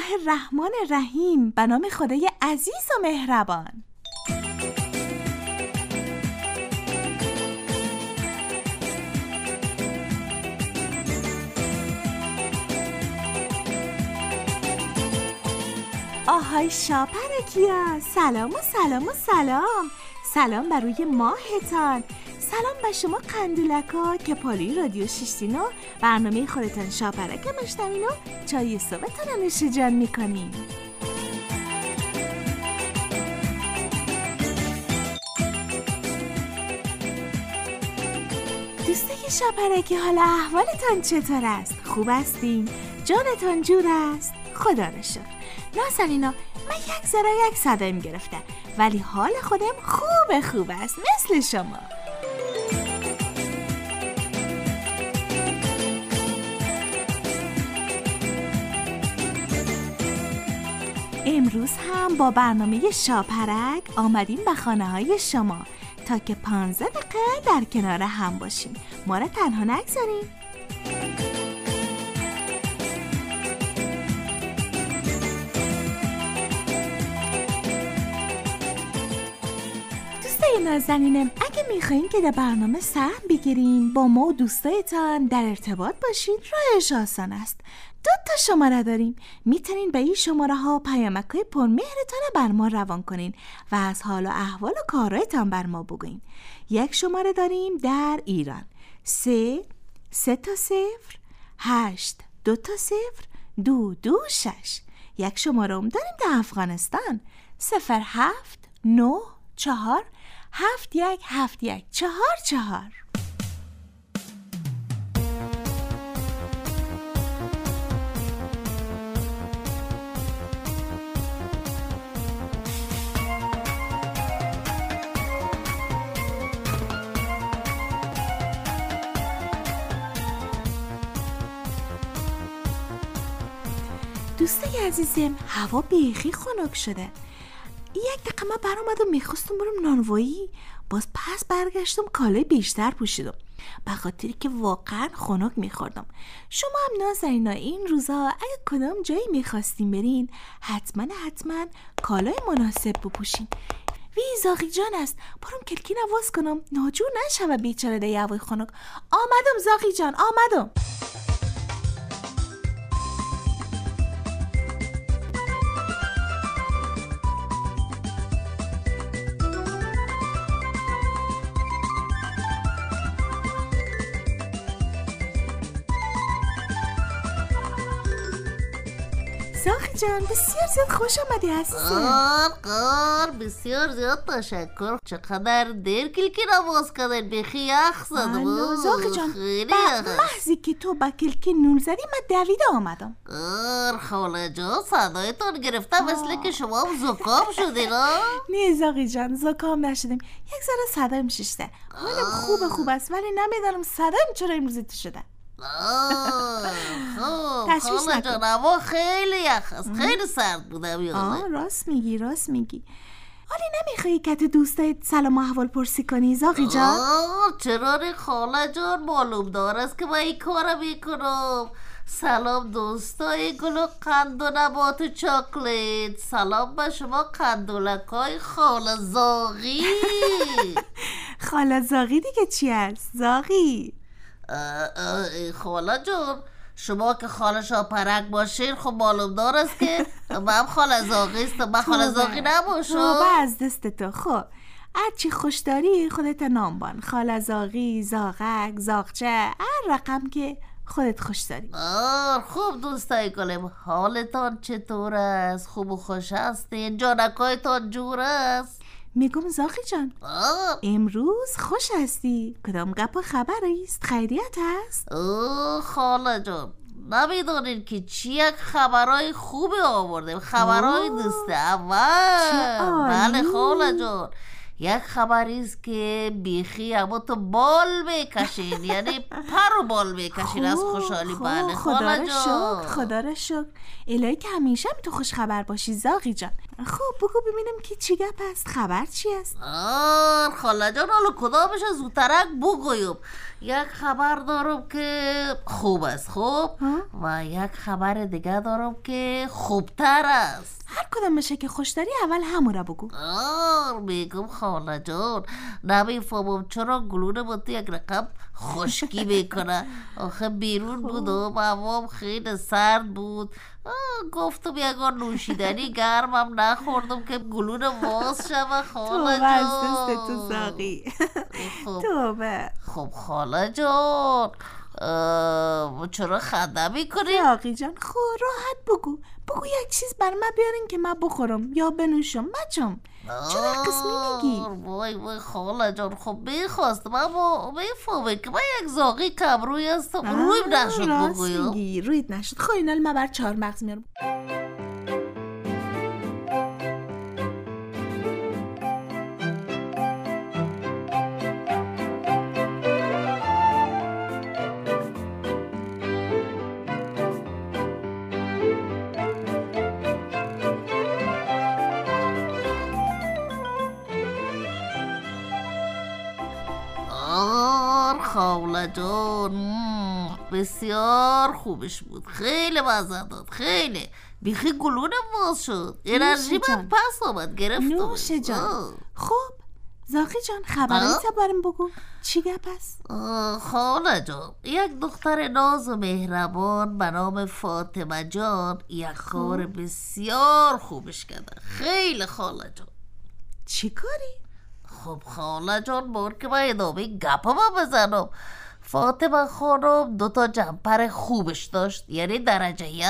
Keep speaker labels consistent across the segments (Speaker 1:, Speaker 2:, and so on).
Speaker 1: الرحمن الرحیم. به نام خدای عزیز و مهربان. آهای شاپرکیا، سلام و سلام و سلام. سلام بر روی ماهتان. سلام به شما قندولکا که پالی رادیو 639 برنامه خودتان شاپرک مشتمین و چای صبحتان رو نوش جان میکنیم. دوستای شاپرکی، حالا احوالتان چطور است؟ خوب هستین؟ جانتان جور است؟ خدا رو شکر. نازنینا، من یک صدایم گرفته ولی حال خودم خوب است مثل شما. امروز هم با برنامه شاپرک آمدیم به خانه های شما تا که 15 دقیقه در کنار هم باشیم. ما را تنها نگذاریم. دوستای نازنینم، اگه میخواین که در برنامه سهم بگیرین با ما و دوستایتان در ارتباط باشین، راهش آسان است. 2 شماره داریم. میتونین به این شماره ها پیامک‌های پرمهرتان بر ما روان کنین و از حال و احوال و کارهایتان بر ما بگوین. 1 شماره داریم در ایران، 3 تا 0 8 2 تا 0 2 2 6. 1 شماره هم داریم در افغانستان، 07 9 4 7 1 7 1 4 4. دوستای عزیزم، هوا بیخی خنک شده. 1 دقیقه من بر اومدم میخواستم برم نانوایی، باز پس برگشتم کالای بیشتر پوشیدم به خاطری که واقعا خنک میخوردم. شما هم نازنینا این روزا اگه کدام جایی میخواستیم برین حتما کالای مناسب بپوشین. وی زاغی جان است، برم کلکی نواز کنم ناجور نشوه بیچاره ده هوای خنک. آمدم زاغی جان، آمدم. زاغی جان، بسیار زیاد خوش آمدی عزیزم.
Speaker 2: قار بسیار زیاد تشکر. چقدر دیر کلکی نواز کردن، بیخی یخ زدم.
Speaker 1: زاغی جان، محضی که تو با کلکی نول زدی من دویده آمدم.
Speaker 2: خاله جان، صدایتان گرفته مثل که شما زکام شدین.
Speaker 1: نه زاغی جان، زکام نشدیم، 1 ذره صدایم ششته. حالم خوب است ولی نمیدانم صدایم چرا امروزی شده.
Speaker 2: خاله جان، هوا خیلی یخ است، خیلی سرد بودم.
Speaker 1: راست میگی. حالی نمیخوایی که تو دوستایت سلام و احوال پرسی کنی زاغی جان؟
Speaker 2: چرا نه خاله جان، معلوم دار است که من این کار میکنم. سلام دوستای گل و قند و نبات و چاکلیت. سلام به شما قندولکای خاله زاغی.
Speaker 1: خاله زاغی دیگه چی است زاغی؟
Speaker 2: خاله جان، شما که خاله شاپرک باشین خب معلوم دار است که من خاله زاغی است. من خاله زاغی نباشم.
Speaker 1: از دست تو. خب هرچی خوش داری خودت نام بان، خاله زاغی، زاغک، زاغچه، هر رقم که خودت خوش داری.
Speaker 2: خوب دوستای گلم، حالتان چطور است؟ خوب و خوش هستین؟ جانکایتان جور است؟
Speaker 1: میگم زاغی جان، امروز خوش هستی؟ کدام گپ و خبر است؟ خیریت هست؟
Speaker 2: خاله جان، نمیدونین که چی یک خبرهای خوبی آوردیم. خبرهای دوست اول. بله خاله جان، یک خبری است که بیخی اما تو بال میکشین، یعنی پر و بال میکشین از خوشحالی. بله خاله جان،
Speaker 1: خدا رو شکر. الهی که همیشه تو خوش خبر باشی زاغی جان. خب بگو ببینم که چی گپ است، خبر چی است؟
Speaker 2: خاله جان حالا کدامش زودترک بگویم. یک خبر دارم که خوب است خوب و یک خبر دیگه دارم که خوبتر است.
Speaker 1: هر کدام میشه که خوش داری اول همون را بگو.
Speaker 2: میگم خاله جان نمیفهمم چرا گلوله با تو یک رقم خشکی میکنه. آخه بیرون بودم هوام خیلی سرد بود، گفتم یکان نوشیدنی گرمم نخوردم که گلوله باز شوه. خاله جان
Speaker 1: توبه از دست تو زاغی. توبه.
Speaker 2: خب خاله جان چرا خنده میکنی؟
Speaker 1: زاغی جان خب راحت بگو یک چیز بر من بیارین که من بخورم یا بنوشم بچم. چرا قسمی میگی؟
Speaker 2: وای خاله جان خب میخواستم اما میفهمه که من یک زاغی کمروی هستم. رویم نشد بگویم.
Speaker 1: راست میگی رویت نشد. خب اینال من بر 4 مغز میارم.
Speaker 2: خاله جان بسیار خوبش بود، خیلی مزه داد، خیلی بیخی گلونه باز شد، انرژی من پس آمد گرفتم.
Speaker 1: نوش جان. خب زاغی جان خبریت برم بگو چی گپ است؟
Speaker 2: خاله جان یک دختر ناز و مهربان به نام فاطمه جان یک کار بسیار خوبش کرده. خیلی خاله جان.
Speaker 1: چی کاری؟
Speaker 2: خب خاله جان بار که من ادامه گپا بزنم. فاطمه خانم 2 جمپر خوبش داشت، یعنی درجه 1.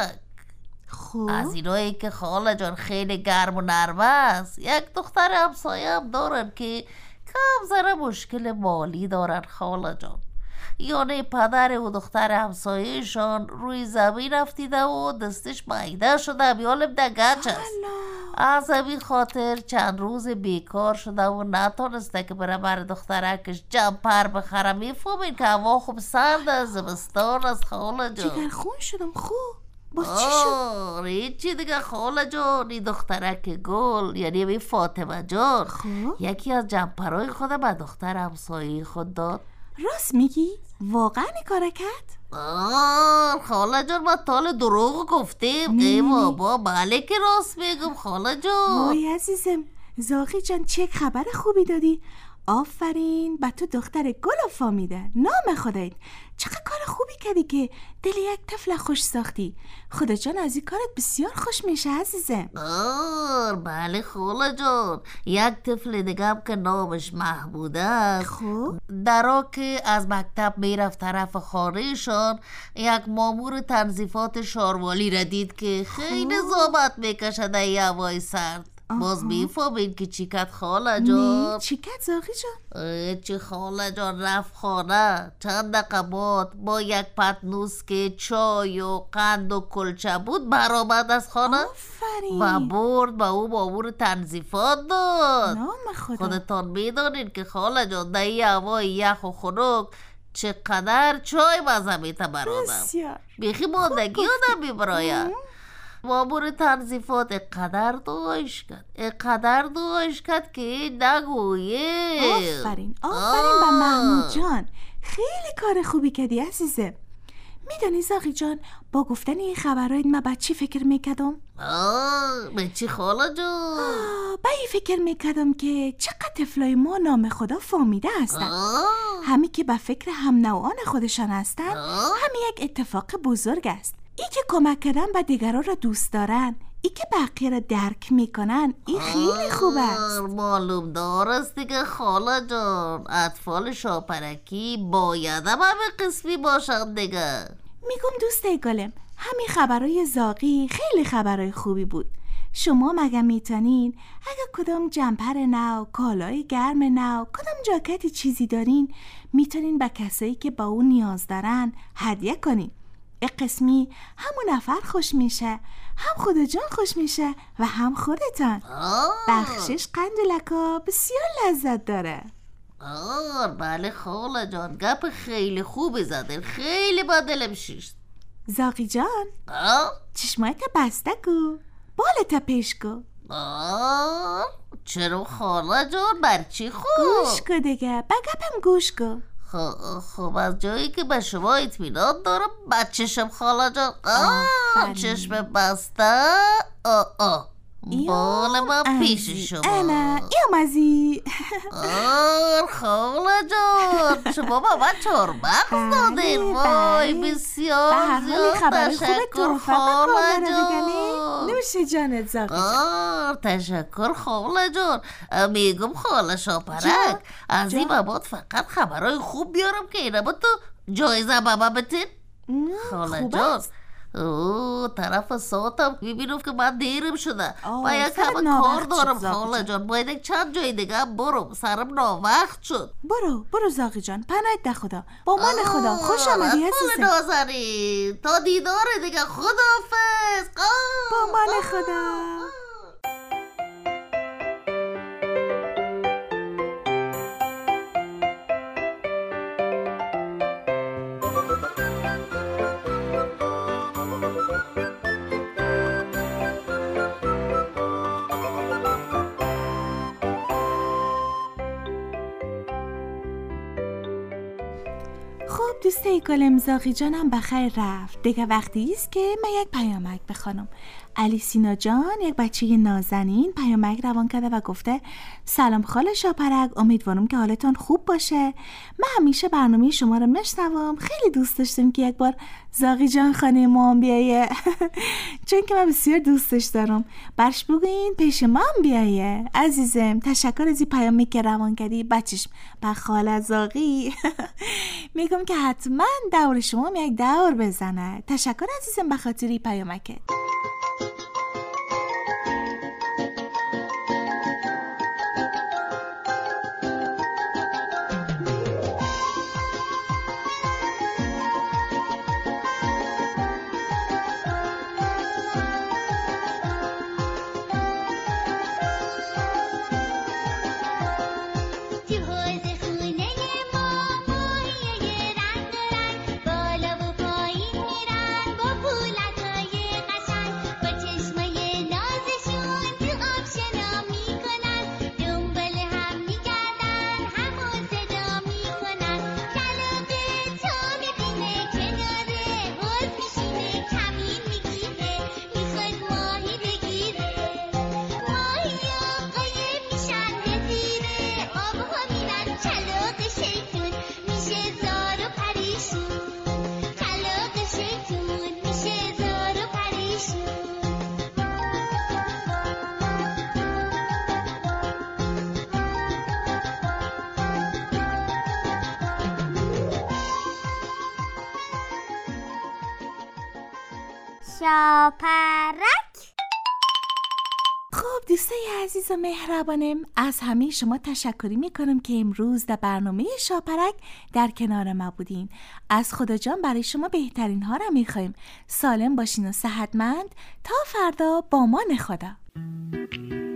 Speaker 2: از اینایی که خاله جان خیلی گرم و نرم است. یک دختر همسایه هم دارن که کم ذره مشکل مالی دارن خاله جان، یعنی پدر و دختر همسایهشان روی زمین افتیده و دستش معیده شده، بیالم دگچ است. از همین خاطر چند روز بیکار شده و نتونسته که بره دخترکش جمپر بخره. میفهمین که هوا خوب سرد از زمستان از خاله جان.
Speaker 1: جگر خون شدم. خوب باز چی شد؟
Speaker 2: هیچی دیگه خاله جان. این دخترک گل یعنی بی فاطمه جان یکی از جمپرهای خود به دختر همسایه خود داد.
Speaker 1: راست میگی؟ واقعا این کار کرد؟
Speaker 2: خاله جان من تال دروغ گفتیم؟ ای بابا بله که راست میگم خاله جان.
Speaker 1: وای عزیزم زاغی جان چه خبر خوبی دادی. آفرین به تو دختر گل فامیده. نام خدایت چقدر کار خوبی کردی که دل یک طفل خوش ساختی. خدا جان از این کارت بسیار خوش میشه عزیزم.
Speaker 2: بله خاله جان. یک طفل دیگه هم که نامش محمود است.
Speaker 1: خب
Speaker 2: درا که از مکتب میرفت طرف خانهشان یک مامور تنظیفات شاروالی را دید که خیلی زحمت میکشه در یه هوای سرد. باز میفهمین که چیکت خاله جان؟
Speaker 1: چیکت زاغی جان؟
Speaker 2: چی خاله جان رفت خانه چند دقیقه با یک پتنوس که چای و قند و کلچه بود برآمد از خانه.
Speaker 1: آفرین.
Speaker 2: و برد به او مامور تنظیفات داد.
Speaker 1: نام خدا.
Speaker 2: خودتان میدانین که خاله جان در این هوای یخ و خنک چقدر چای مزه میته برادم.
Speaker 1: بسیار
Speaker 2: بیخی ماندگی آدم میبراید. مامور تنظیفات اقدر دعایش کرد که نگویه.
Speaker 1: آفرین به محمود جان. خیلی کار خوبی کردی عزیزه. میدونی زاغی جان با گفتن این خبرهای من به چی فکر میکردم؟
Speaker 2: به چی خاله جان؟
Speaker 1: به این فکر میکردم که چقدر طفلای ما نام خدا فامیده هستن. همی که به فکر هم نوعان خودشان هستن همی یک اتفاق بزرگ است. ای که کمک کردن به دیگران را دوست دارن، ای که بقیه را درک میکنن، این خیلی خوب است.
Speaker 2: معلوم دار است دیگه خاله جان. اطفال شاپرکی باید هم همه قسمی باشن دیگه.
Speaker 1: میگم دوست گلم همین خبرهای زاغی خیلی خبرهای خوبی بود. شما مگه میتونین اگه کدام جمپر نو، کالای گرم نو، کدام جاکتی چیزی دارین میتونین به کسایی که با اون نیاز دارن هدیه کنین. قسمی همون نفر خوش میشه، هم خدا جان خوش میشه و هم خودتان. بخشش قند و لکا بسیار لذت داره.
Speaker 2: بله خاله جان گپ خیلی خوبی زده، خیلی با دلم شیشت.
Speaker 1: زاغی جان چشمایت بسته کو، بالت پیش کو،
Speaker 2: چرا خاله جان بر چی خوب؟
Speaker 1: گوش که دیگه بگپم گوش که.
Speaker 2: خب از جایی که به شما اطمینان دارم بچشم خاله جان. چشم بسته. بال من پیش شما.
Speaker 1: انا ایومازی.
Speaker 2: خاله جان شما با من چربخ دادین. وای بسیار زیاد تشکر خاله جان.
Speaker 1: نوشه جانت زاغی جان.
Speaker 2: تشکر خاله جان. میگم خاله شاپرک از این بعد فقط خبرهای خوب بیارم که اینا با تو جایزه بابا بتین. خاله جان طرف ساعتم میبینم که من دیرم شده و یک همه کار دارم خاله جان. باید یک چند جای دیگه برم سرم ناوقت شد.
Speaker 1: برو زاغی جان پناهت ده خدا. با من خدا خوش آمدی عزیزم.
Speaker 2: نازنین تا دیدار دیگه خداحافظ.
Speaker 1: با من خدا. دوسته گلم زاغی جانم بخیر رفت. دیگه وقتی است که من یک پیامک بخوانم. علی سینا جان یک بچه نازنین پیامک روان کرده و گفته سلام خاله شاپرک، امیدوارم که حالتون خوب باشه. من همیشه برنامه شما رو میشنوم. خیلی دوست داشتم که یک بار زاغی جان خانه ما هم بیایه چون که من بسیار دوستش دارم. برش بگوین پیش ما هم بیایه. عزیزم تشکر از این پیامی که روان کردی بچش با خاله زاغی. میگم که حتما دور شما هم یک دور بزنه. تشکر عزیزم به خاطر این پیامکت.
Speaker 3: شاپرک.
Speaker 1: خب دوستای عزیز و مهربانم، از همه شما تشکری میکنم که امروز در برنامه شاپرک در کنار ما بودین. از خدا جان برای شما بهترین ها را میخوایم. سالم باشین و صحتمند. تا فردا با مان خدا.